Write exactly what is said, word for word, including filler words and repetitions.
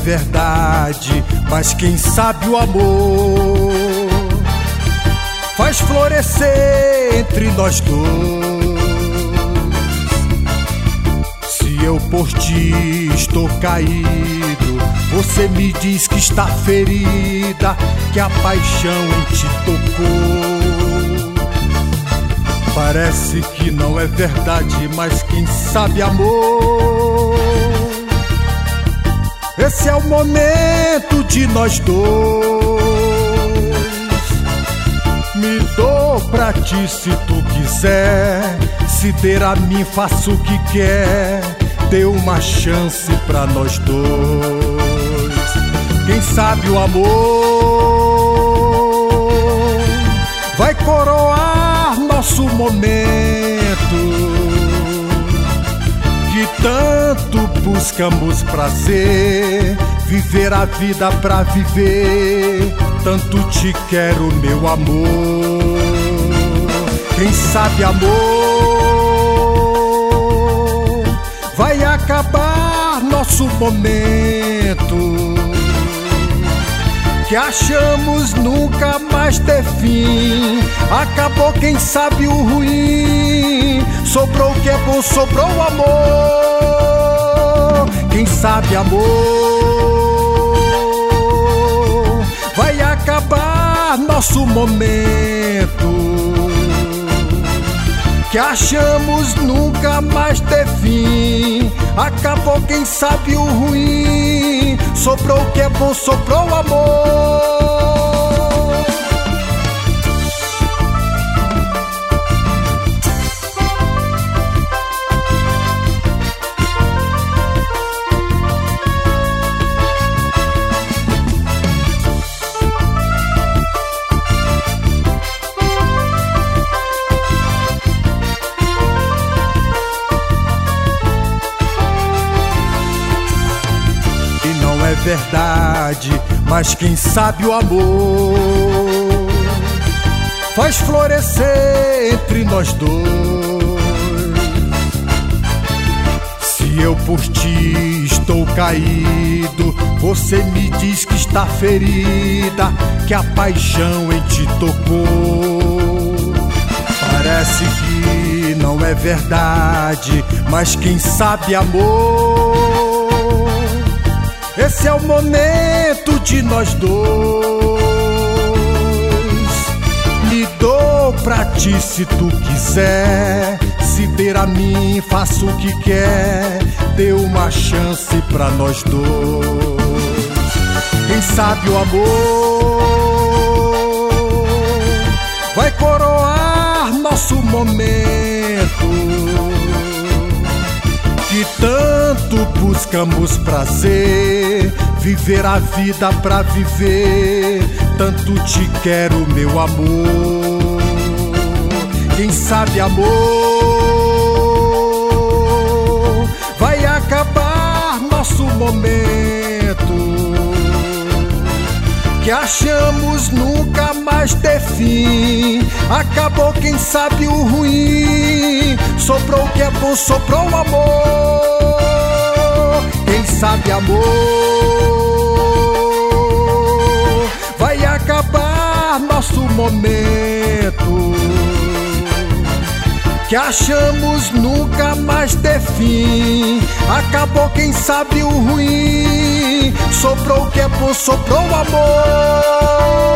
verdade, mas quem sabe o amor faz florescer entre nós dois. Se eu por ti estou caído, você me diz que está ferida, que a paixão em ti tocou. Parece que não é verdade, mas quem sabe amor, esse é o momento de nós dois. Me dou pra ti se tu quiser, se der a mim faço o que quer. Dê uma chance pra nós dois. Quem sabe o amor vai coroar nosso momento, que tanto buscamos prazer, viver a vida pra viver. Tanto te quero, meu amor. Quem sabe amor vai acabar nosso momento, que achamos nunca mais ter fim. Acabou, quem sabe o ruim, sobrou o que é bom, sobrou o amor. Quem sabe amor vai acabar nosso momento, que achamos nunca mais ter fim. Acabou, quem sabe o ruim, sobrou o que é bom, sobrou o amor. Verdade, mas quem sabe o amor faz florescer entre nós dois. Se eu por ti estou caído, você me diz que está ferida, que a paixão em ti tocou. Parece que não é verdade, mas quem sabe amor, esse é o momento de nós dois. Me dou pra ti se tu quiser, se der a mim faço o que quer. Dê uma chance pra nós dois. Quem sabe o amor vai coroar nosso momento, que tanto buscamos prazer, viver a vida pra viver. Tanto te quero, meu amor. Quem sabe amor vai acabar nosso momento, que achamos nunca mais ter fim. Acabou, quem sabe o ruim, sobrou o que é bom, sobrou o amor. Quem sabe amor vai acabar nosso momento, que achamos nunca mais ter fim. Acabou, quem sabe o ruim, sobrou o que é bom, sobrou o amor.